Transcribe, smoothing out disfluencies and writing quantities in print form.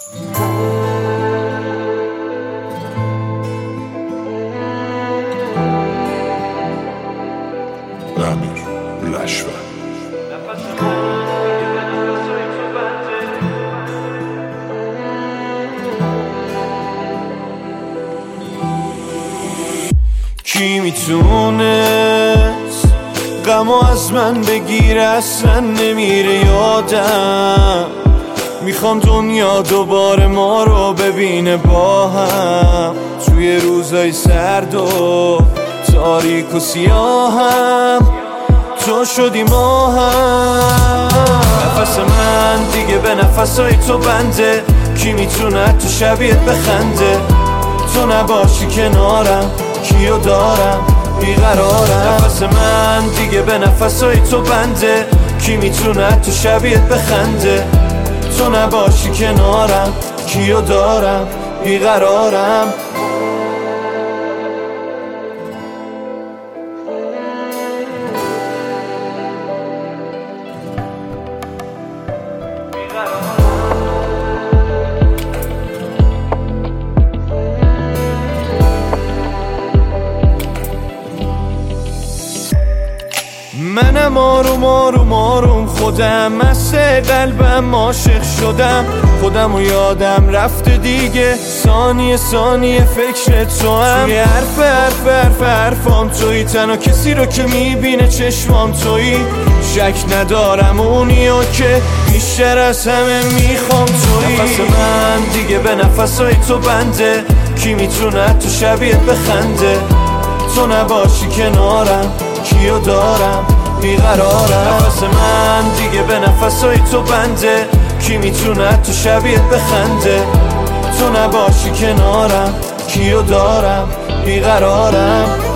امیر لشور کی میتونست غمو از من بگیره، اصلا نمیره یادم. میخوام دنیا دوباره ما رو ببینه با هم، توی روزای سرد و تاریک و سیاهم تو شدی ما هم. نفس من دیگه به نفسای تو بنده، کی میتونه تو شبیهت بخنده؟ تو نباشی کنارم کیو دارم بیقرارم. نفس من دیگه به نفسای تو بنده، کی میتونه تو شبیهت بخنده؟ تو نباشی کنارم کیو دارم بیقرارم. منم آروم خودم مست قلبم عاشق شدم، خودم و یادم رفته دیگه، ثانیه فکر تو هم. توی حرفام توی، تنها کسی رو که میبینه چشمام توی. شک ندارم اونیو که بیشتر از همه میخوام توی. نفس من دیگه به نفسای تو بنده، کی میتونه تو شبیهت بخنده؟ تو نباشی کنارم کیو دارم بیقرارم. نفس من دیگه به نفسای تو بنده، کی میتونه تو شبیهت بخنده؟ تو نباشی کنارم کیو دارم بیقرارم.